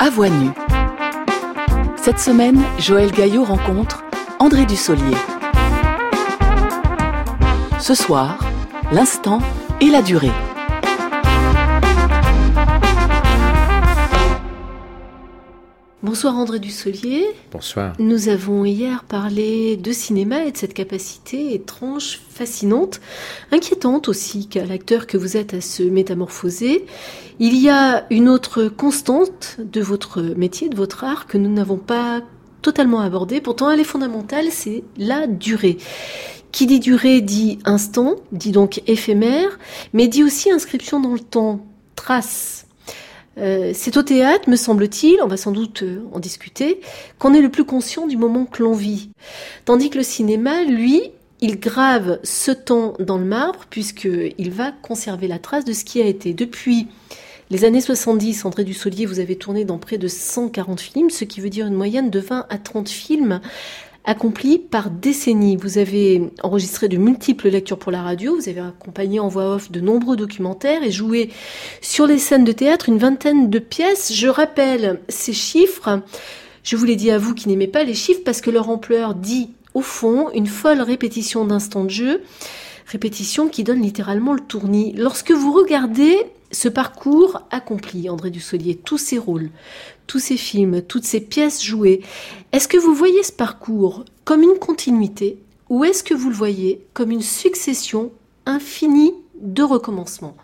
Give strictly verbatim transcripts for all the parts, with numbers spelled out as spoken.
À voix nue. Cette semaine, Joël Gaillot rencontre André Dussolier. Ce soir, l'instant et la durée. Bonsoir André Dussolier. Bonsoir. Nous avons hier parlé de cinéma et de cette capacité étrange, fascinante, inquiétante aussi qu'a l'acteur que vous êtes à se métamorphoser. Il y a une autre constante de votre métier, de votre art, que nous n'avons pas totalement abordée. Pourtant, elle est fondamentale, c'est la durée. Qui dit durée dit instant, dit donc éphémère, mais dit aussi inscription dans le temps, trace. Euh, c'est au théâtre, me semble-t-il, on va sans doute euh, en discuter, qu'on est le plus conscient du moment que l'on vit. Tandis que le cinéma, lui, il grave ce temps dans le marbre, puisqu'il va conserver la trace de ce qui a été. Depuis les années soixante-dix, André Dussolier, vous avez tourné dans près de cent quarante films, ce qui veut dire une moyenne de vingt à trente films accomplis par décennie. Vous avez enregistré de multiples lectures pour la radio, vous avez accompagné en voix off de nombreux documentaires et joué sur les scènes de théâtre une vingtaine de pièces. Je rappelle ces chiffres, je vous l'ai dit à vous qui n'aimez pas les chiffres parce que leur ampleur dit au fond une folle répétition d'instants de jeu, répétition qui donne littéralement le tournis. Lorsque vous regardez ce parcours accompli, André Dussolier, tous ces rôles, tous ces films, toutes ces pièces jouées, est-ce que vous voyez ce parcours comme une continuité ou est-ce que vous le voyez comme une succession infinie de recommencements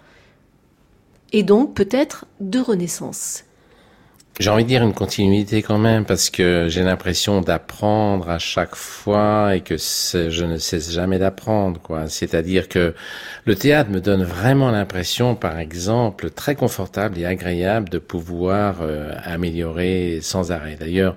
et donc peut-être de renaissance? J'ai envie de dire une continuité quand même, parce que j'ai l'impression d'apprendre à chaque fois et que je ne cesse jamais d'apprendre, quoi. C'est-à-dire que le théâtre me donne vraiment l'impression, par exemple, très confortable et agréable de pouvoir euh, améliorer sans arrêt. D'ailleurs,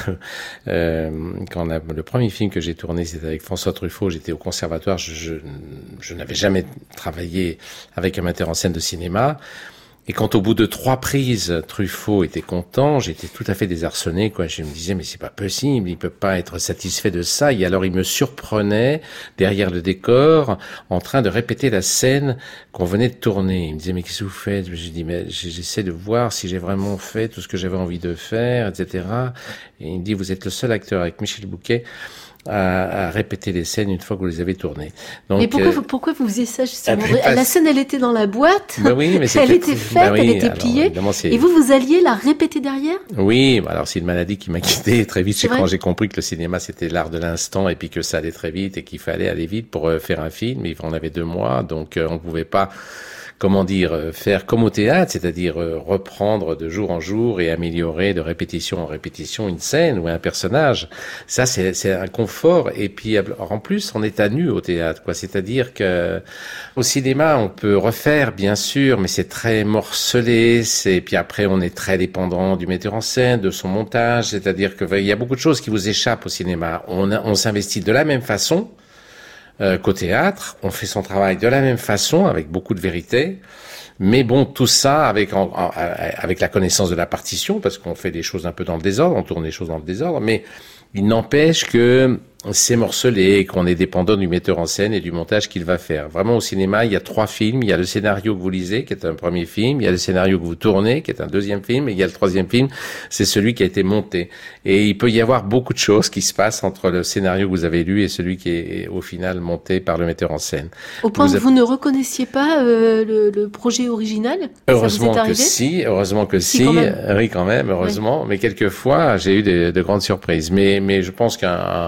euh, quand on a, le premier film que j'ai tourné, c'était avec François Truffaut, j'étais au conservatoire, je, je, je n'avais jamais travaillé avec un metteur en scène de cinéma. Et quand au bout de trois prises, Truffaut était content, j'étais tout à fait désarçonné, quoi. Je me disais, mais c'est pas possible, il peut pas être satisfait de ça. Et alors, il me surprenait, derrière le décor, en train de répéter la scène qu'on venait de tourner. Il me disait, mais qu'est-ce que vous faites? Je dis, mais j'essaie de voir si j'ai vraiment fait tout ce que j'avais envie de faire, et cetera. Et il me dit, vous êtes le seul acteur avec Michel Bouquet À, à répéter les scènes une fois que vous les avez tournées. Donc, mais pourquoi, euh, vous, pourquoi vous faisiez ça justement? La scène, elle était dans la boîte, ben oui, mais elle était faite, ben oui, elle était alors, pliée, et vous, vous alliez la répéter derrière? Oui, alors c'est une maladie qui m'a quitté très vite. C'est c'est quand j'ai compris que le cinéma c'était l'art de l'instant et puis que ça allait très vite et qu'il fallait aller vite pour euh, faire un film. Et on avait deux mois, donc euh, on pouvait pas... comment dire, faire comme au théâtre, c'est-à-dire reprendre de jour en jour et améliorer de répétition en répétition une scène ou un personnage. Ça, c'est, c'est un confort. Et puis, en plus, on est à nu au théâtre, quoi. C'est-à-dire que au cinéma, on peut refaire, bien sûr, mais c'est très morcelé. C'est, puis après, on est très dépendant du metteur en scène, de son montage. C'est-à-dire que il y a beaucoup de choses qui vous échappent au cinéma. On, a, on s'investit de la même façon. Euh, qu'au théâtre, on fait son travail de la même façon, avec beaucoup de vérité, mais bon, tout ça avec en, en, avec la connaissance de la partition, parce qu'on fait des choses un peu dans le désordre, on tourne des choses dans le désordre, mais il n'empêche que c'est morcelé, qu'on est dépendant du metteur en scène et du montage qu'il va faire. Vraiment, au cinéma, il y a trois films. Il y a le scénario que vous lisez, qui est un premier film. Il y a le scénario que vous tournez, qui est un deuxième film. Et il y a le troisième film, c'est celui qui a été monté. Et il peut y avoir beaucoup de choses qui se passent entre le scénario que vous avez lu et celui qui est, au final, monté par le metteur en scène. Au point vous que avez... vous ne reconnaissiez pas euh, le, le projet original? Heureusement ça vous est que si, heureusement que si. si quand même. Oui, quand même, heureusement. Oui. Mais quelquefois, j'ai eu de, de grandes surprises. Mais, mais je pense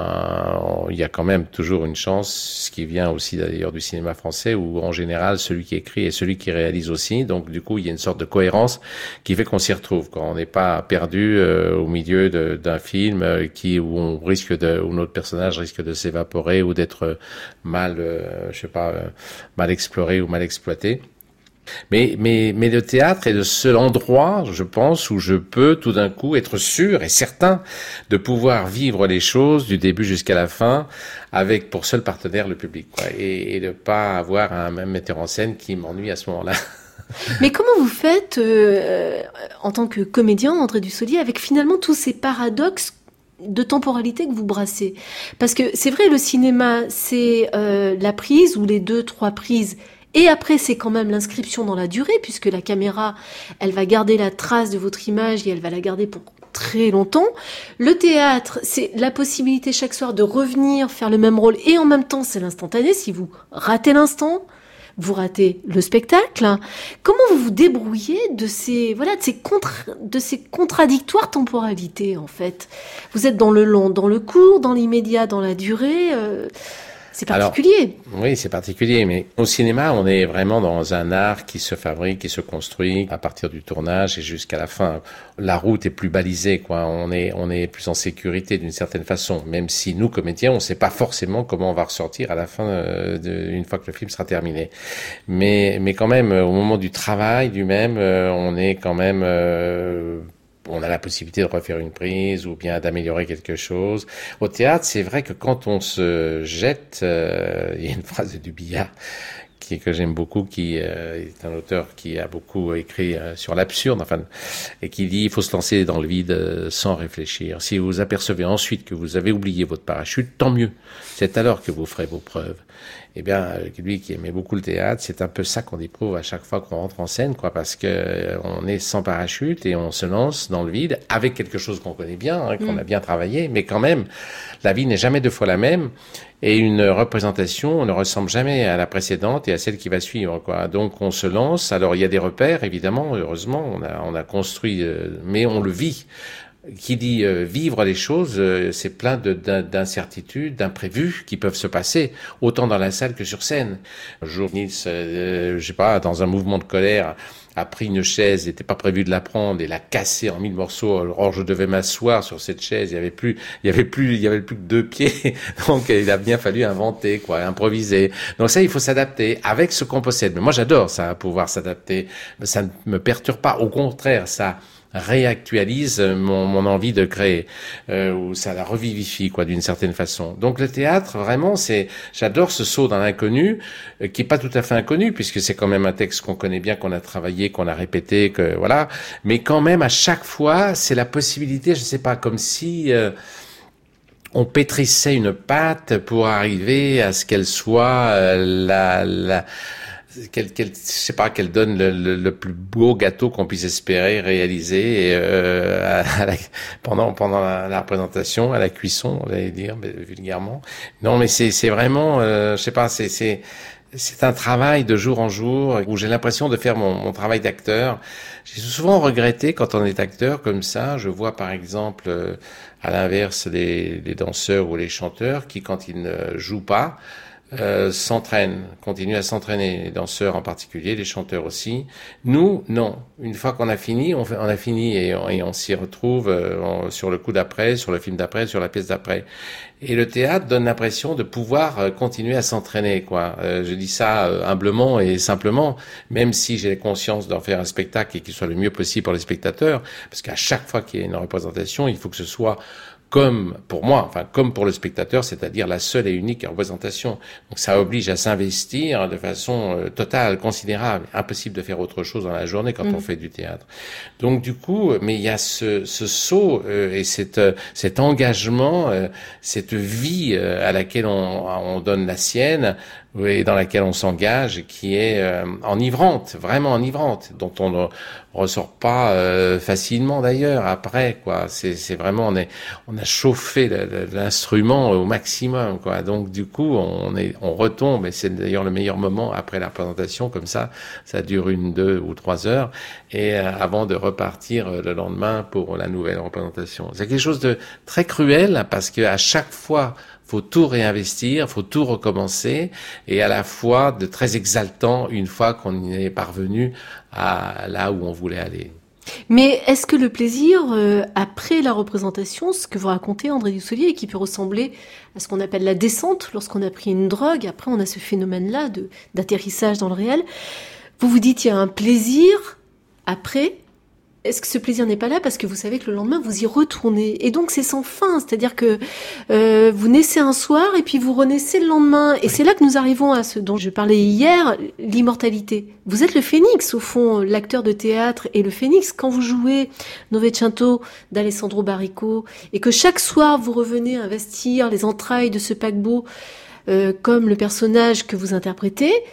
qu'un, il y a quand même toujours une chance, ce qui vient aussi d'ailleurs du cinéma français, où en général celui qui écrit est celui qui réalise aussi, donc du coup il y a une sorte de cohérence qui fait qu'on s'y retrouve, quand on n'est pas perdu euh, au milieu de, d'un film euh, qui où on risque de, où notre personnage risque de s'évaporer ou d'être mal, euh, je sais pas, euh, mal exploré ou mal exploité. Mais, mais, mais le théâtre est le seul endroit, je pense, où je peux tout d'un coup être sûr et certain de pouvoir vivre les choses du début jusqu'à la fin avec pour seul partenaire le public, quoi, et, et de pas avoir un même metteur en scène qui m'ennuie à ce moment-là. Mais comment vous faites, euh, en tant que comédien, André Dussolier, avec finalement tous ces paradoxes de temporalité que vous brassez? Parce que c'est vrai, le cinéma, c'est euh, la prise ou les deux, trois prises Et après, c'est quand même l'inscription dans la durée, puisque la caméra, elle va garder la trace de votre image et elle va la garder pour très longtemps. Le théâtre, c'est la possibilité chaque soir de revenir faire le même rôle et en même temps, c'est l'instantané. Si vous ratez l'instant, vous ratez le spectacle. Comment vous vous débrouillez de ces, voilà, de ces contre, de ces contradictoires temporalités, en fait? Vous êtes dans le long, dans le court, dans l'immédiat, dans la durée. Euh, c'est particulier. Alors, oui, c'est particulier, mais au cinéma, on est vraiment dans un art qui se fabrique, qui se construit à partir du tournage et jusqu'à la fin. La route est plus balisée, quoi. On est, on est plus en sécurité d'une certaine façon, même si nous, comédiens, on ne sait pas forcément comment on va ressortir à la fin, euh, de, une fois que le film sera terminé. Mais, mais quand même, au moment du travail, du même, euh, on est quand même, euh, on a la possibilité de refaire une prise ou bien d'améliorer quelque chose. Au théâtre, c'est vrai que quand on se jette, euh, il y a une phrase de Dubillard qui, que j'aime beaucoup, qui euh, est un auteur qui a beaucoup écrit euh, sur l'absurde, enfin, et qui dit il faut se lancer dans le vide euh, sans réfléchir. Si vous apercevez ensuite que vous avez oublié votre parachute, tant mieux. C'est alors que vous ferez vos preuves. Eh bien, lui qui aimait beaucoup le théâtre, c'est un peu ça qu'on éprouve à chaque fois qu'on rentre en scène, quoi, parce que euh, on est sans parachute et on se lance dans le vide avec quelque chose qu'on connaît bien, hein, qu'on mmh. a bien travaillé, mais quand même, la vie n'est jamais deux fois la même et une représentation ne ressemble jamais à la précédente et à celle qui va suivre, quoi. Donc, on se lance. Alors, il y a des repères, évidemment, heureusement, on a, on a construit, euh, mais on le vit. Qui dit euh, vivre les choses, euh, c'est plein de, d'incertitudes, d'imprévus qui peuvent se passer, autant dans la salle que sur scène. Un jour, Nils, euh, je sais pas, dans un mouvement de colère, a pris une chaise, il n'était pas prévu de la prendre, et l'a cassée en mille morceaux. Or, je devais m'asseoir sur cette chaise, il y avait plus, il y avait plus, il y avait plus que deux pieds. Donc, il a bien fallu inventer, quoi, improviser. Donc ça, il faut s'adapter avec ce qu'on possède. Mais moi, j'adore ça, pouvoir s'adapter. Ça ne me perturbe pas. Au contraire, ça réactualise mon, mon envie de créer, euh, ou ça la revivifie, quoi, d'une certaine façon. Donc le théâtre, vraiment, c'est, j'adore ce saut dans l'inconnu, euh, qui est pas tout à fait inconnu, puisque c'est quand même un texte qu'on connaît bien, qu'on a travaillé, qu'on a répété, que voilà. Mais quand même, à chaque fois, c'est la possibilité, je sais pas, comme si euh, on pétrissait une pâte pour arriver à ce qu'elle soit euh, la la Qu'elle, qu'elle, je sais pas, qu'elle donne le, le, le plus beau gâteau qu'on puisse espérer réaliser euh, à, à la, pendant pendant la, la représentation, à la cuisson, on va dire mais, vulgairement. Non, mais c'est c'est vraiment, euh, je sais pas, c'est c'est c'est un travail de jour en jour où j'ai l'impression de faire mon, mon travail d'acteur. J'ai souvent regretté quand on est acteur comme ça. Je vois par exemple, euh, à l'inverse, les, les danseurs ou les chanteurs qui, quand ils ne jouent pas, Euh, s'entraînent, continuent à s'entraîner, les danseurs en particulier, les chanteurs aussi. Nous, non. Une fois qu'on a fini, on, fait, on a fini et on, et on s'y retrouve euh, on, sur le coup d'après, sur le film d'après, sur la pièce d'après. Et le théâtre donne l'impression de pouvoir euh, continuer à s'entraîner, quoi. Euh, je dis ça euh, humblement et simplement, même si j'ai conscience d'en faire un spectacle et qu'il soit le mieux possible pour les spectateurs, parce qu'à chaque fois qu'il y a une représentation, il faut que ce soit comme pour moi, enfin comme pour le spectateur, c'est-à-dire la seule et unique représentation. Donc ça oblige à s'investir de façon euh, totale, considérable. Impossible de faire autre chose dans la journée quand mmh. on fait du théâtre. Donc du coup, mais il y a ce, ce saut euh, et cet, euh, cet engagement, euh, cette vie euh, à laquelle on, on donne la sienne, et dans laquelle on s'engage, qui est euh, enivrante, vraiment enivrante, dont on ne ressort pas euh, facilement d'ailleurs après, quoi. C'est, c'est vraiment, on est, on a chauffé le, le, l'instrument au maximum, quoi. Donc du coup, on est, on retombe, et c'est d'ailleurs le meilleur moment après la représentation, comme ça, ça dure une, deux ou trois heures, et euh, avant de repartir euh, le lendemain pour la nouvelle représentation. C'est quelque chose de très cruel parce que à chaque fois, faut tout réinvestir, faut tout recommencer, et à la fois de très exaltant une fois qu'on y est parvenu à là où on voulait aller. Mais est-ce que le plaisir, euh, après la représentation, ce que vous racontez, André Dussolier, et qui peut ressembler à ce qu'on appelle la descente, lorsqu'on a pris une drogue, après on a ce phénomène-là de, d'atterrissage dans le réel, vous vous dites il y a un plaisir après. Est-ce que ce plaisir n'est pas là parce que vous savez que le lendemain vous y retournez, et donc c'est sans fin, c'est-à-dire que euh, vous naissez un soir et puis vous renaissez le lendemain, et oui. C'est là que nous arrivons à ce dont je parlais hier, l'immortalité. Vous êtes le phénix au fond, l'acteur de théâtre est le phénix. Quand vous jouez Novecento d'Alessandro Baricco et que chaque soir vous revenez investir les entrailles de ce paquebot euh, comme le personnage que vous interprétez,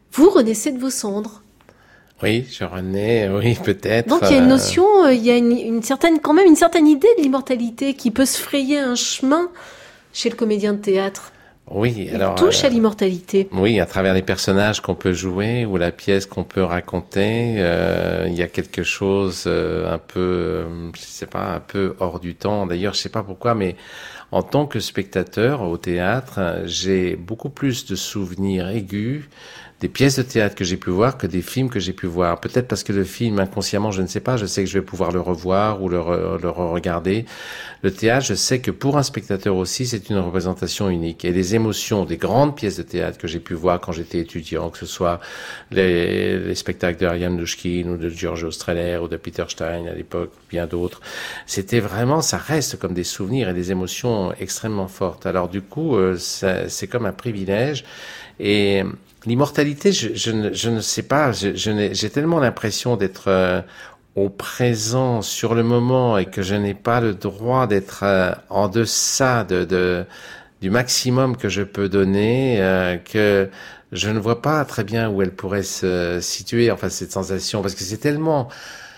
vous renaissez de vos cendres. Oui, je renais, oui, peut-être. Donc il y a une notion, euh, il y a une, une certaine, quand même une certaine idée de l'immortalité qui peut se frayer un chemin chez le comédien de théâtre. Oui, Il alors. touche euh, à l'immortalité. Oui, à travers les personnages qu'on peut jouer ou la pièce qu'on peut raconter, euh, il y a quelque chose euh, un peu, euh, je sais pas, un peu hors du temps. D'ailleurs, je sais pas pourquoi, mais en tant que spectateur au théâtre, j'ai beaucoup plus de souvenirs aigus des pièces de théâtre que j'ai pu voir que des films que j'ai pu voir. Peut-être parce que le film, inconsciemment, je ne sais pas, je sais que je vais pouvoir le revoir ou le, re, le re-regarder. Le théâtre, je sais que pour un spectateur aussi, c'est une représentation unique. Et les émotions des grandes pièces de théâtre que j'ai pu voir quand j'étais étudiant, que ce soit les, les spectacles de Ariane Douchkine ou de Giorgio Strehler ou de Peter Stein à l'époque, bien d'autres, c'était vraiment, ça reste comme des souvenirs et des émotions extrêmement fortes. Alors du coup, euh, ça, c'est comme un privilège. Et l'immortalité, je, je, ne, je ne sais pas, je, je n'ai, j'ai tellement l'impression d'être euh, au présent, sur le moment, et que je n'ai pas le droit d'être euh, en deçà de, de, du maximum que je peux donner, euh, que je ne vois pas très bien où elle pourrait se situer, enfin cette sensation, parce que c'est tellement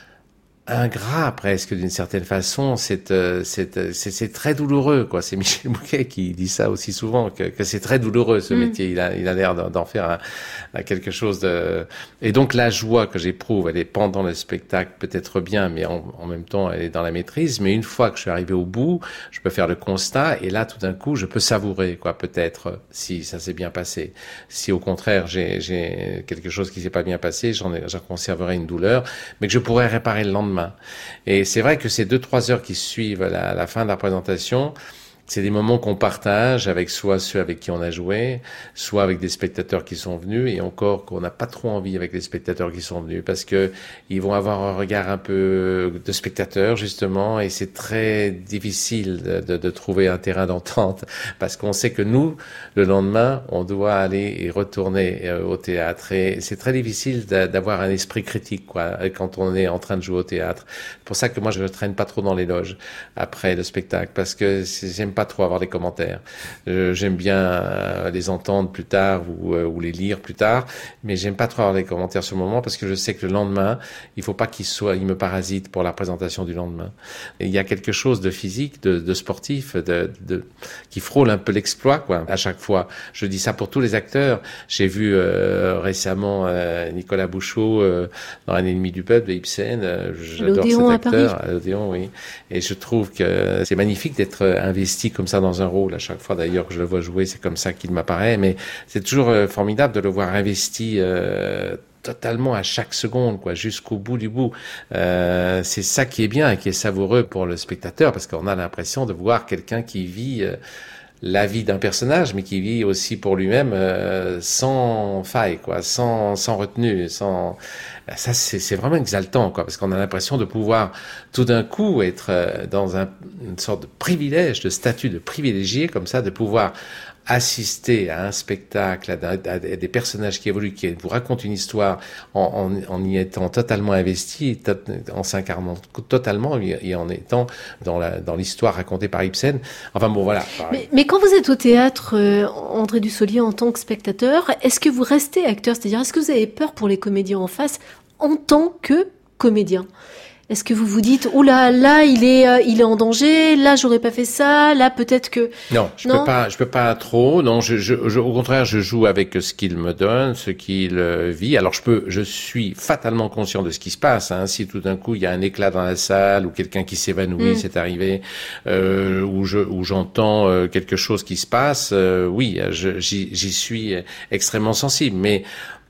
ingrat presque d'une certaine façon, c'est, euh, c'est, c'est, c'est très douloureux, quoi. C'est Michel Bouquet qui dit ça aussi souvent, que, que c'est très douloureux ce mmh. métier. Il a, il a l'air d'en, d'en faire un, un quelque chose de. Et donc la joie que j'éprouve, elle est pendant le spectacle peut-être bien, mais en, en même temps elle est dans la maîtrise. Mais une fois que je suis arrivé au bout, je peux faire le constat et là tout d'un coup je peux savourer, quoi. Peut-être si ça s'est bien passé. Si au contraire j'ai, j'ai quelque chose qui s'est pas bien passé, j'en, ai, j'en conserverai une douleur, mais que je pourrais réparer le lendemain. Et c'est vrai que ces deux, trois heures qui suivent la, la fin de la représentation, c'est des moments qu'on partage avec soit ceux avec qui on a joué, soit avec des spectateurs qui sont venus, et encore qu'on n'a pas trop envie avec les spectateurs qui sont venus, parce que ils vont avoir un regard un peu de spectateur, justement, et c'est très difficile de, de, de trouver un terrain d'entente, parce qu'on sait que nous, le lendemain, on doit aller et retourner au théâtre, et c'est très difficile d'avoir un esprit critique, quoi, quand on est en train de jouer au théâtre. C'est pour ça que moi, je ne traîne pas trop dans les loges après le spectacle, parce que j'aime pas trop avoir des commentaires. Euh, j'aime bien euh, les entendre plus tard ou, euh, ou les lire plus tard, mais j'aime pas trop avoir des commentaires sur le moment parce que je sais que le lendemain, il faut pas qu'il soit, il me parasite pour la présentation du lendemain. Et il y a quelque chose de physique, de, de sportif, de, de, qui frôle un peu l'exploit, quoi. À chaque fois, je dis ça pour tous les acteurs. J'ai vu euh, récemment euh, Nicolas Bouchot euh, dans Un ennemi du peuple de Ibsen. Euh, j'adore cet acteur, à l'Odéon, oui. Et je trouve que c'est magnifique d'être investi comme ça dans un rôle. À chaque fois d'ailleurs que je le vois jouer, c'est comme ça qu'il m'apparaît, mais c'est toujours euh, formidable de le voir investi euh, totalement à chaque seconde, quoi, jusqu'au bout du bout. Euh, c'est ça qui est bien et qui est savoureux pour le spectateur, parce qu'on a l'impression de voir quelqu'un qui vit euh, la vie d'un personnage, mais qui vit aussi pour lui-même euh, sans faille, quoi, sans sans retenue, sans. Ça, c'est, c'est vraiment exaltant, quoi, parce qu'on a l'impression de pouvoir tout d'un coup être dans un, une sorte de privilège, de statut de privilégié, comme ça, de pouvoir assister à un spectacle, à, à, à des personnages qui évoluent, qui vous racontent une histoire en, en, en y étant totalement investi, en s'incarnant totalement et en étant dans, la, dans l'histoire racontée par Ibsen. Enfin bon, voilà. Mais, mais quand vous êtes au théâtre, euh, André Dussolier, en tant que spectateur, est-ce que vous restez acteur ? C'est-à-dire, est-ce que vous avez peur pour les comédiens en face en tant que comédien ? Est-ce que vous vous dites, oh là, là, il est, euh, il est en danger, là, j'aurais pas fait ça, là, peut-être que... Non, je non peux pas, je peux pas trop, non, je, je, je, au contraire, je joue avec ce qu'il me donne, ce qu'il euh, vit. Alors, je peux, je suis fatalement conscient de ce qui se passe, hein. Si tout d'un coup, il y a un éclat dans la salle, ou quelqu'un qui s'évanouit, mm. c'est arrivé, euh, ou je, ou j'entends euh, quelque chose qui se passe, euh, oui, je, j'y, j'y suis extrêmement sensible, mais...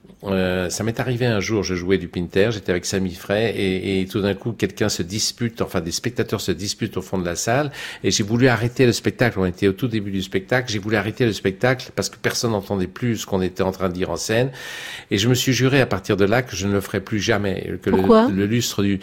Euh, ça m'est arrivé un jour, je jouais du Pinter, j'étais avec Samy Frey et, et tout d'un coup quelqu'un se dispute, enfin des spectateurs se disputent au fond de la salle et j'ai voulu arrêter le spectacle, on était au tout début du spectacle, j'ai voulu arrêter le spectacle parce que personne n'entendait plus ce qu'on était en train de dire en scène et je me suis juré à partir de là que je ne le ferai plus jamais. Que Pourquoi ? le, le lustre du...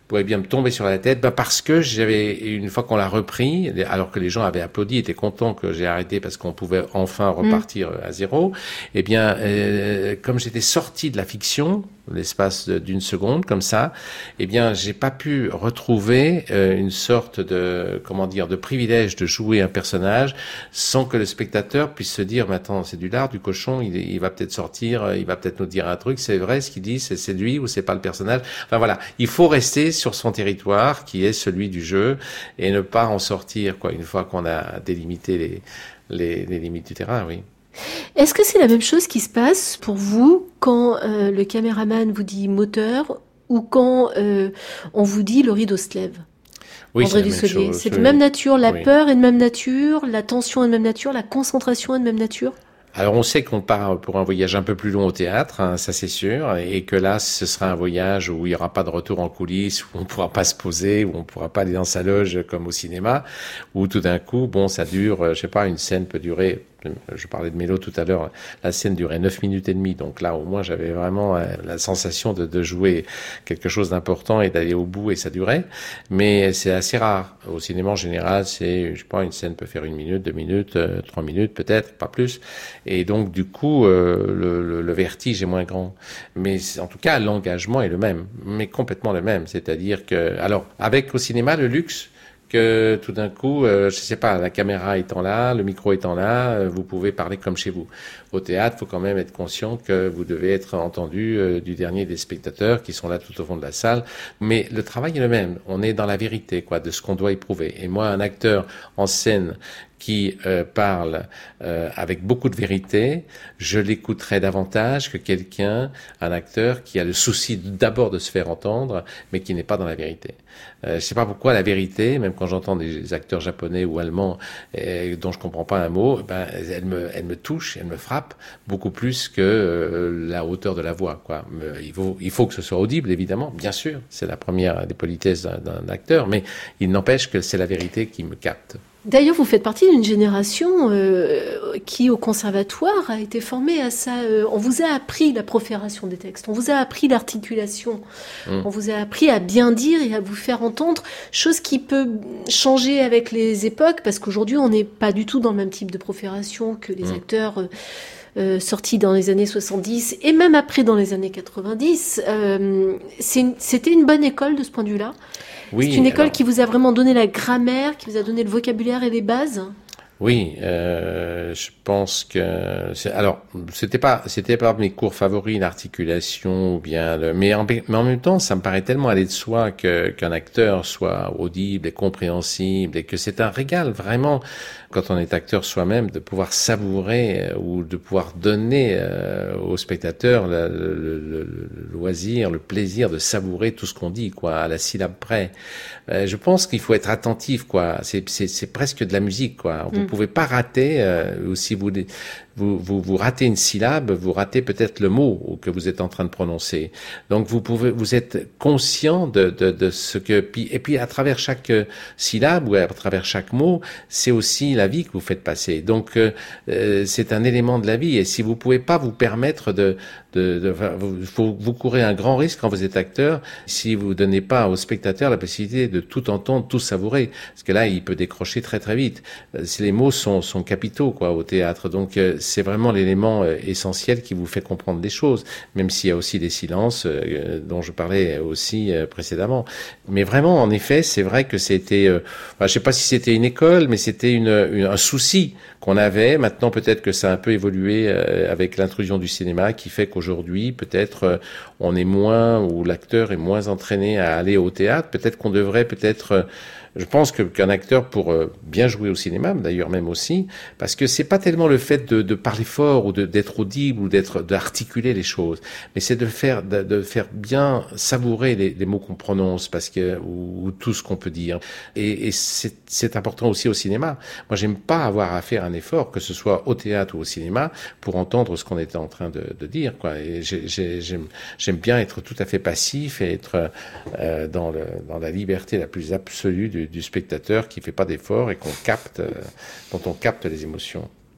pouvait bien me tomber sur la tête, bah parce que j'avais, une fois qu'on l'a repris, alors que les gens avaient applaudi, étaient contents que j'ai arrêté parce qu'on pouvait enfin repartir mmh. à zéro, eh bien, euh, comme j'étais sorti de la fiction, l'espace d'une seconde, comme ça, eh bien, j'ai pas pu retrouver euh, une sorte de, comment dire, de privilège de jouer un personnage sans que le spectateur puisse se dire, mais attends, c'est du lard, du cochon, il, il va peut-être sortir, il va peut-être nous dire un truc, c'est vrai ce qu'il dit, c'est, c'est lui ou c'est pas le personnage. Enfin voilà, il faut rester sur son territoire qui est celui du jeu et ne pas en sortir, quoi, une fois qu'on a délimité les, les, les limites du terrain, oui. Est-ce que c'est la même chose qui se passe pour vous quand euh, le caméraman vous dit moteur ou quand euh, on vous dit le rideau se lève? Oui, André Dussolier, c'est de même nature, la oui. peur est de même nature, la tension est de même nature, la concentration est de même nature? Alors on sait qu'on part pour un voyage un peu plus long au théâtre, hein, ça c'est sûr, et que là ce sera un voyage où il n'y aura pas de retour en coulisses, où on ne pourra pas se poser, où on ne pourra pas aller dans sa loge comme au cinéma, où tout d'un coup, bon, ça dure, je sais pas, une scène peut durer, je parlais de Mélo tout à l'heure, la scène durait neuf minutes et demie, donc là au moins j'avais vraiment la sensation de, de jouer quelque chose d'important et d'aller au bout et ça durait, mais c'est assez rare. Au cinéma en général, c'est, je sais pas, une scène peut faire une minute, deux minutes, euh, trois minutes peut-être, pas plus, et donc du coup euh, le, le, le vertige est moins grand. Mais en tout cas l'engagement est le même, mais complètement le même, c'est-à-dire que, alors avec au cinéma le luxe, que tout d'un coup, euh, je sais pas, la caméra étant là, le micro étant là, euh, vous pouvez parler comme chez vous. Au théâtre, il faut quand même être conscient que vous devez être entendu euh, du dernier des spectateurs qui sont là tout au fond de la salle. Mais le travail est le même. On est dans la vérité, quoi, de ce qu'on doit éprouver. Et moi, un acteur en scène qui euh, parle euh, avec beaucoup de vérité, je l'écouterai davantage que quelqu'un, un acteur qui a le souci d'abord de se faire entendre, mais qui n'est pas dans la vérité. Euh, je sais pas pourquoi la vérité, même quand j'entends des acteurs japonais ou allemands euh, dont je comprends pas un mot, ben elle me, elle me touche, elle me frappe beaucoup plus que euh, la hauteur de la voix, quoi. Il faut, il faut que ce soit audible, évidemment, bien sûr, c'est la première des politesses d'un, d'un acteur, mais il n'empêche que c'est la vérité qui me capte. D'ailleurs, vous faites partie d'une génération euh, qui, au conservatoire, a été formée à ça. Euh, on vous a appris la profération des textes, on vous a appris l'articulation, mmh. on vous a appris à bien dire et à vous faire entendre, chose qui peut changer avec les époques, parce qu'aujourd'hui, on n'est pas du tout dans le même type de profération que les mmh. acteurs euh, euh, sortis dans les années soixante-dix et même après dans les années quatre-vingt-dix. Euh, c'est, c'était une bonne école de ce point de vue-là. Oui, c'est une école alors, qui vous a vraiment donné la grammaire, qui vous a donné le vocabulaire et les bases? Oui, euh, je pense que c'est, alors c'était pas c'était pas mes cours favoris, l'articulation ou bien le, mais en, mais en même temps ça me paraît tellement aller de soi que qu'un acteur soit audible et compréhensible et que c'est un régal vraiment quand on est acteur soi-même de pouvoir savourer euh, ou de pouvoir donner euh, aux spectateurs le, le, le, le loisir, le plaisir de savourer tout ce qu'on dit, quoi, à la syllabe près. Euh, je pense qu'il faut être attentif, quoi. C'est c'est c'est presque de la musique, quoi. Vous mm. pouvez pas rater euh, ou si vous Vous, vous, vous ratez une syllabe, vous ratez peut-être le mot que vous êtes en train de prononcer. Donc vous pouvez, vous êtes conscient de, de, de ce que, et puis à travers chaque syllabe ou à travers chaque mot, c'est aussi la vie que vous faites passer. Donc euh, c'est un élément de la vie. Et si vous pouvez pas vous permettre de, de, de vous, vous courez un grand risque quand vous êtes acteur si vous donnez pas au spectateur la possibilité de tout entendre, tout savourer, parce que là il peut décrocher très très vite. Les mots sont, sont capitaux, quoi, au théâtre. Donc c'est vraiment l'élément euh, essentiel qui vous fait comprendre des choses, même s'il y a aussi des silences euh, dont je parlais aussi euh, précédemment. Mais vraiment, en effet, c'est vrai que c'était, euh, enfin, je sais pas si c'était une école, mais c'était une, une, un souci qu'on avait. Maintenant, peut-être que ça a un peu évolué euh, avec l'intrusion du cinéma, qui fait qu'aujourd'hui, peut-être, euh, on est moins, ou l'acteur est moins entraîné à aller au théâtre. Peut-être qu'on devrait, peut-être, euh, je pense que qu'un acteur pour euh, bien jouer au cinéma, d'ailleurs même aussi, parce que c'est pas tellement le fait de, de parler fort ou de, d'être audible ou d'être d'articuler les choses, mais c'est de faire de, de faire bien savourer les, les mots qu'on prononce, parce que ou, ou tout ce qu'on peut dire. Et, et c'est, c'est important aussi au cinéma. Moi, j'aime pas avoir à faire un effort, que ce soit au théâtre ou au cinéma, pour entendre ce qu'on était en train de, de dire, quoi. Et j'ai, j'ai, j'aime, j'aime bien être tout à fait passif et être euh, dans le dans la liberté la plus absolue du du spectateur qui fait pas d'effort et qu'on capte, euh, dont on capte les émotions.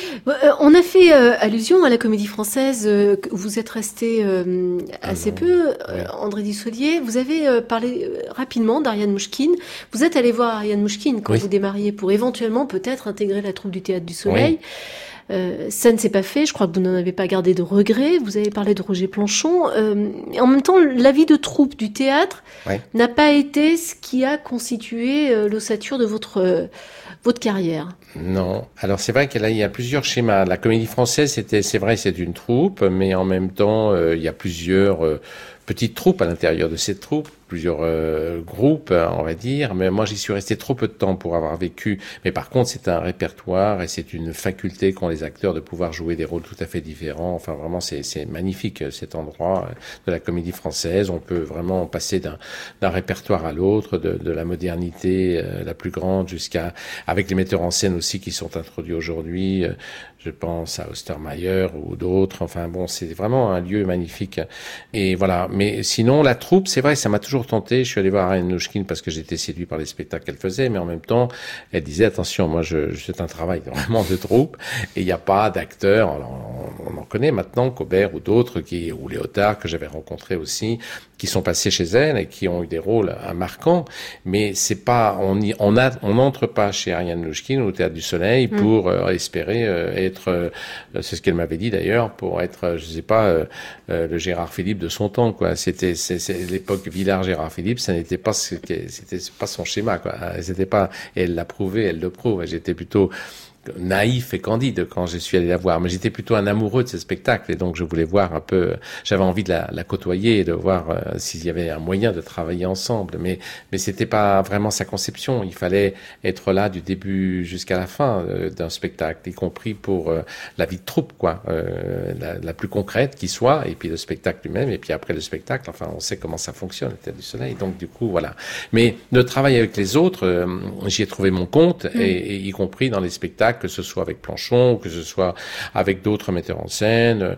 On a fait euh, allusion à la Comédie Française. Euh, vous êtes resté euh, assez ah peu, euh, André Dussolier. Vous avez euh, parlé euh, rapidement d'Ariane Mouchkine. Vous êtes allé voir Ariane Mouchkine quand oui. vous démarriez pour éventuellement peut-être intégrer la troupe du Théâtre du Soleil. Oui. Euh, ça ne s'est pas fait, je crois que vous n'en avez pas gardé de regrets, vous avez parlé de Roger Planchon. Euh, en même temps, la vie de troupe du théâtre ouais. n'a pas été ce qui a constitué euh, l'ossature de votre, euh, votre carrière. Non, alors c'est vrai qu'il y a plusieurs schémas. La Comédie Française, c'était, c'est vrai, c'est une troupe, mais en même temps, euh, il y a plusieurs euh, petites troupes à l'intérieur de cette troupe, plusieurs euh, groupes, on va dire, mais moi j'y suis resté trop peu de temps pour avoir vécu. Mais par contre, c'est un répertoire et c'est une faculté qu'ont les acteurs de pouvoir jouer des rôles tout à fait différents. Enfin, vraiment, c'est, c'est magnifique cet endroit de la Comédie Française. On peut vraiment passer d'un, d'un répertoire à l'autre, de, de la modernité euh, la plus grande jusqu'à, avec les metteurs en scène aussi qui sont introduits aujourd'hui. Euh, je pense à Ostermayer ou d'autres. Enfin bon, c'est vraiment un lieu magnifique. Et voilà. Mais sinon, la troupe, c'est vrai, ça m'a toujours tenté. Je suis allé voir Ariane Mouchkine parce que j'étais séduit par les spectacles qu'elle faisait, mais en même temps, elle disait attention, moi, je, je c'est un travail vraiment de troupe et il n'y a pas d'acteurs. On, on en connaît maintenant, Cobert ou d'autres, qui ou Léotard que j'avais rencontré aussi, qui sont passés chez elle et qui ont eu des rôles marquants. Mais c'est pas, on y, on a, on n'entre pas chez Ariane Mouchkine au Théâtre du Soleil pour mmh. euh, espérer euh, être, euh, c'est ce qu'elle m'avait dit d'ailleurs, pour être, je sais pas, euh, euh, le Gérard Philippe de son temps, quoi. C'était, c'est, c'est l'époque Villard-Gérard Philippe, ça n'était pas ce que, c'était pas son schéma, quoi. C'était pas, et elle l'a prouvé, elle le prouve. J'étais plutôt naïf et candide quand je suis allé la voir, mais j'étais plutôt un amoureux de ce spectacle et donc je voulais voir un peu, j'avais envie de la, la côtoyer et de voir euh, s'il y avait un moyen de travailler ensemble, mais mais c'était pas vraiment sa conception. Il fallait être là du début jusqu'à la fin euh, d'un spectacle, y compris pour euh, la vie de troupe, quoi, euh, la, la plus concrète qui soit, et puis le spectacle lui-même, et puis après le spectacle, enfin on sait comment ça fonctionne, le Théâtre du Soleil, donc du coup voilà. Mais de travailler avec les autres, euh, j'y ai trouvé mon compte, mmh. et, et y compris dans les spectacles, que ce soit avec Planchon, que ce soit avec d'autres metteurs en scène,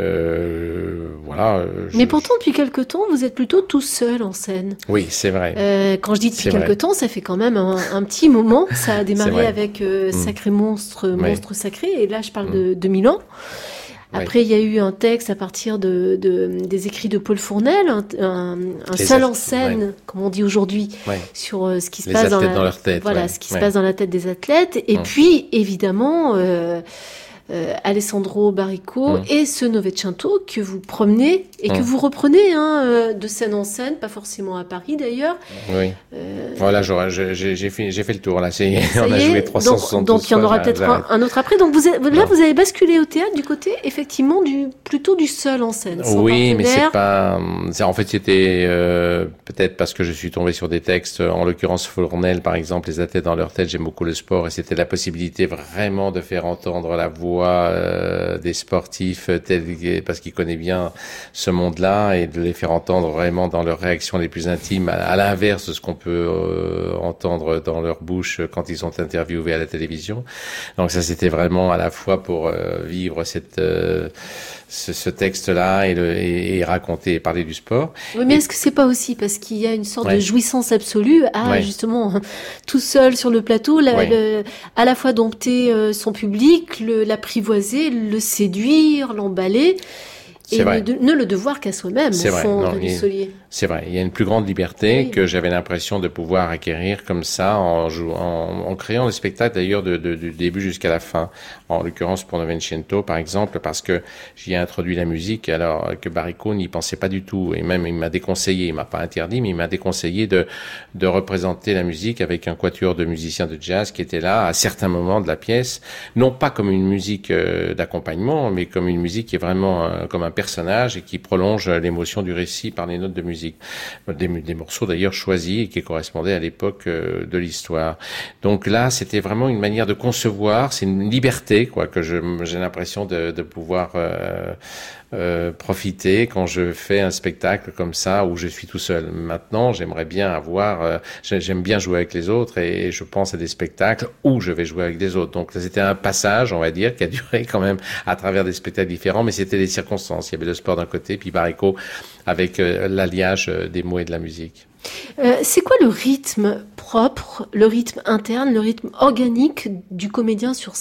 euh, voilà. Je, Mais pourtant, depuis quelque temps, vous êtes plutôt tout seul en scène. Oui, c'est vrai. Euh, quand je dis depuis quelque temps, ça fait quand même un, un petit moment. Ça a démarré avec euh, Sacré Monstre, Monstre oui. Sacré, et là, je parle mmh. de deux mille ans. Après, il y a eu un texte à partir de, de des écrits de Paul Fournel, un, un, un seul en scène, ouais. comme on dit aujourd'hui, ouais. sur euh, ce qui se les passe dans, la, dans leur tête, voilà, ouais. ce qui ouais. se passe dans la tête des athlètes. Et ouais. puis, évidemment, euh, euh, Alessandro Baricco ouais. et ce Novecento que vous promenez et ouais. que vous reprenez hein, euh, de scène en scène, pas forcément à Paris d'ailleurs. Oui. Euh, voilà, j'ai, j'ai, j'ai, fait, j'ai fait le tour là. C'est, on a joué trois cent soixante-douze Donc, donc il y en aura peut-être un, un autre après. Donc vous êtes, là, vous avez basculé au théâtre du côté effectivement du plutôt du seul en scène. Oui, mais c'est pas. C'est, en fait, c'était euh, peut-être parce que je suis tombé sur des textes. En l'occurrence, Fournel, par exemple, les athlètes dans leur tête. J'aime beaucoup le sport et c'était la possibilité vraiment de faire entendre la voix euh, des sportifs tels, parce qu'il connaît bien ce monde-là et de les faire entendre vraiment dans leurs réactions les plus intimes, à, à l'inverse de ce qu'on peut euh, entendre dans leur bouche quand ils sont interviewés à la télévision. Donc ça, c'était vraiment à la fois pour euh, vivre cette euh, ce, ce texte-là et, le, et, et raconter et parler du sport. Oui, mais et, est-ce que c'est pas aussi parce qu'il y a une sorte ouais. de jouissance absolue à ouais. justement tout seul sur le plateau, la, ouais. le, à la fois dompter euh, son public, le, l'apprivoiser, le séduire, l'emballer. C'est et vrai. Ne, ne le devoir qu'à soi-même, c'est au vrai. fond, Non, du Solier. C'est vrai. Il y a une plus grande liberté oui. que j'avais l'impression de pouvoir acquérir comme ça en, jouant, en, en créant le spectacle d'ailleurs de, de, du début jusqu'à la fin. En l'occurrence pour Novecento par exemple, parce que j'y ai introduit la musique alors que Baricco n'y pensait pas du tout. Et même il m'a déconseillé, il m'a pas interdit, mais il m'a déconseillé de, de représenter la musique avec un quatuor de musiciens de jazz qui était là à certains moments de la pièce. Non pas comme une musique euh, d'accompagnement, mais comme une musique qui est vraiment euh, comme un personnage et qui prolonge l'émotion du récit par les notes de musique. Des, des morceaux d'ailleurs choisis et qui correspondaient à l'époque euh, de l'histoire. Donc là, c'était vraiment une manière de concevoir, c'est une liberté quoi que je, j'ai l'impression de, de pouvoir euh, euh, profiter quand je fais un spectacle comme ça où je suis tout seul. Maintenant, j'aimerais bien avoir, euh, j'aime bien jouer avec les autres et, et je pense à des spectacles où je vais jouer avec des autres. Donc c'était un passage, on va dire, qui a duré quand même à travers des spectacles différents, mais c'était des circonstances. Il y avait le sport d'un côté, puis Baricco avec euh, l'alliage des mots et de la musique. Euh, c'est quoi le rythme propre, le rythme interne, le rythme organique du comédien sur scène ?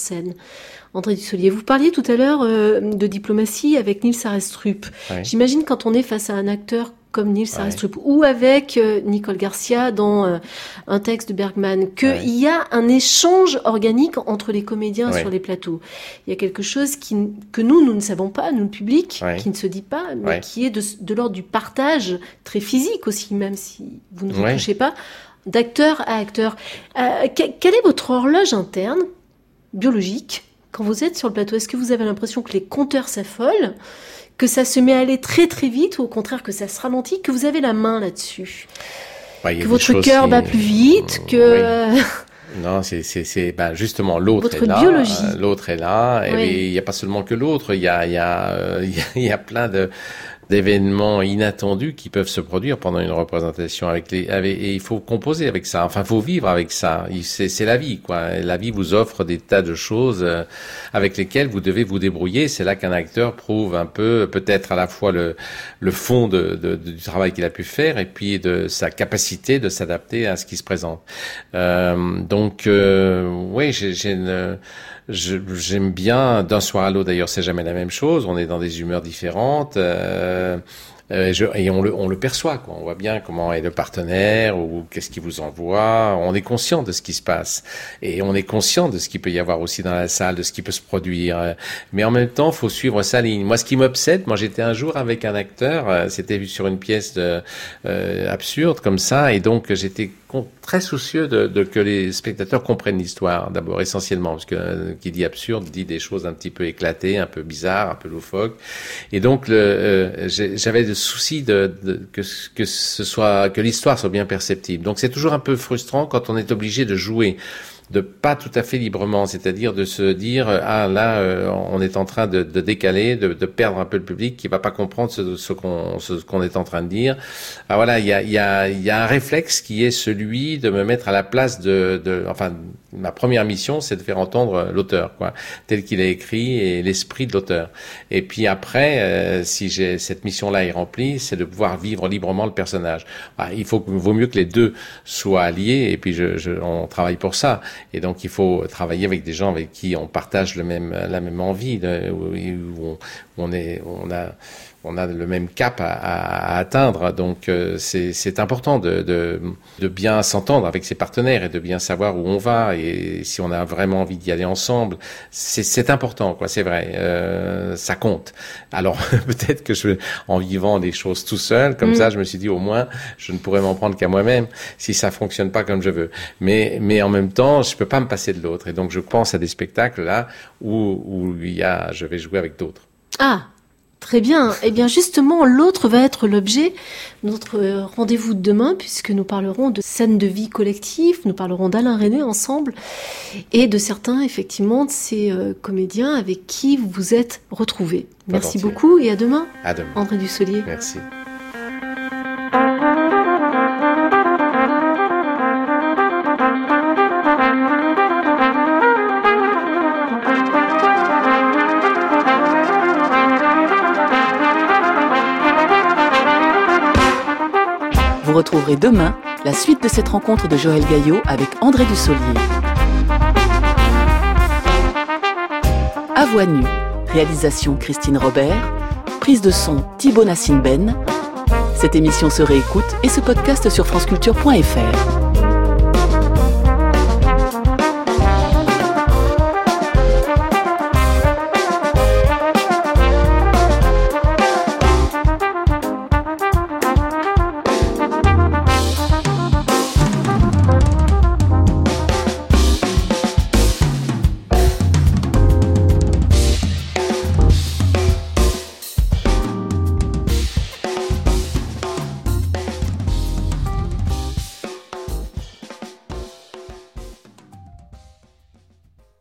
André Dussolier, vous parliez tout à l'heure euh, de diplomatie avec Niels Arestrup. Ouais. J'imagine quand on est face à un acteur comme Niels ouais. Arestrup ou avec euh, Nicole Garcia dans euh, un texte de Bergman, qu'il ouais. y a un échange organique entre les comédiens ouais. sur les plateaux. Il y a quelque chose qui, que nous, nous ne savons pas, nous le public, ouais. qui ne se dit pas, mais ouais. qui est de, de l'ordre du partage très physique aussi, même si vous ne vous ouais. touchez pas, d'acteur à acteur. Euh, que, quelle est votre horloge interne, biologique, quand vous êtes sur le plateau? Est-ce que vous avez l'impression que les compteurs s'affolent, que ça se met à aller très très vite, ou au contraire que ça se ralentit, que vous avez la main là-dessus, ouais, que votre cœur qui... bat plus vite, que... Oui. Non, c'est c'est c'est ben justement l'autre votre est là, biologie. Euh, l'autre est là, et oui. il n'y a pas seulement que l'autre, il y a il y a euh, il y a, il y a plein de d'événements inattendus qui peuvent se produire pendant une représentation avec les avec, et il faut composer avec ça, enfin il faut vivre avec ça, c'est c'est la vie quoi, la vie vous offre des tas de choses euh, avec lesquelles vous devez vous débrouiller. C'est là qu'un acteur prouve un peu peut-être à la fois le le fond de, de, de du travail qu'il a pu faire et puis de sa capacité de s'adapter à ce qui se présente. Euh, donc euh, oui, j'ai, j'ai une Je, j'aime bien, d'un soir à l'autre d'ailleurs, c'est jamais la même chose, on est dans des humeurs différentes, euh, euh, je, et on le, on le perçoit, quoi. On voit bien comment est le partenaire, ou qu'est-ce qu'il vous envoie, on est conscient de ce qui se passe, et on est conscient de ce qu'il peut y avoir aussi dans la salle, de ce qui peut se produire, mais en même temps, il faut suivre sa ligne. Moi, ce qui m'obsède, moi j'étais un jour avec un acteur, c'était sur une pièce de, euh, absurde comme ça, et donc j'étais très soucieux de, de que les spectateurs comprennent l'histoire, d'abord essentiellement, parce que euh, qui dit absurde dit des choses un petit peu éclatées, un peu bizarres, un peu loufoques, et donc le, euh, j'avais le souci de, de que que ce soit que l'histoire soit bien perceptible. Donc c'est toujours un peu frustrant quand on est obligé de jouer de pas tout à fait librement, c'est-à-dire de se dire ah là euh, on est en train de, de décaler, de, de perdre un peu le public qui va pas comprendre ce, ce qu'on ce qu'on est en train de dire. Ah voilà, il y a il y a il y a un réflexe qui est celui de me mettre à la place de de enfin ma première mission, c'est de faire entendre l'auteur quoi, tel qu'il a écrit et l'esprit de l'auteur. Et puis après euh, si j'ai cette mission-là est remplie, c'est de pouvoir vivre librement le personnage. Ah, il faut vaut mieux que les deux soient alliés et puis je, je on travaille pour ça. Et donc, il faut travailler avec des gens avec qui on partage le même, la même envie, de, où, où, on, où on est, on a, on a le même cap à, à, à atteindre. Donc, euh, c'est, c'est important de, de, de bien s'entendre avec ses partenaires et de bien savoir où on va et si on a vraiment envie d'y aller ensemble. C'est, c'est important, quoi. C'est vrai, euh, ça compte. Alors, peut-être que je, en vivant les choses tout seul, comme mmh. ça, je me suis dit au moins, je ne pourrais m'en prendre qu'à moi-même si ça fonctionne pas comme je veux. Mais, mais en même temps, je peux pas me passer de l'autre. Et donc, je pense à des spectacles là où, où il y a, je vais jouer avec d'autres. Ah. Très bien. Eh bien, justement, l'autre va être l'objet de notre rendez-vous de demain, puisque nous parlerons de scènes de vie collective, nous parlerons d'Alain Resnais ensemble, et de certains, effectivement, de ces euh, comédiens avec qui vous vous êtes retrouvés. Merci beaucoup et à demain. À demain. André Dussolier. Merci. Vous retrouverez demain la suite de cette rencontre de Joël Gaillot avec André Dussolier. À voix nue, réalisation Christine Robert, prise de son Thibaut Nassine Ben. Cette émission se réécoute et se podcast sur franceculture point f r.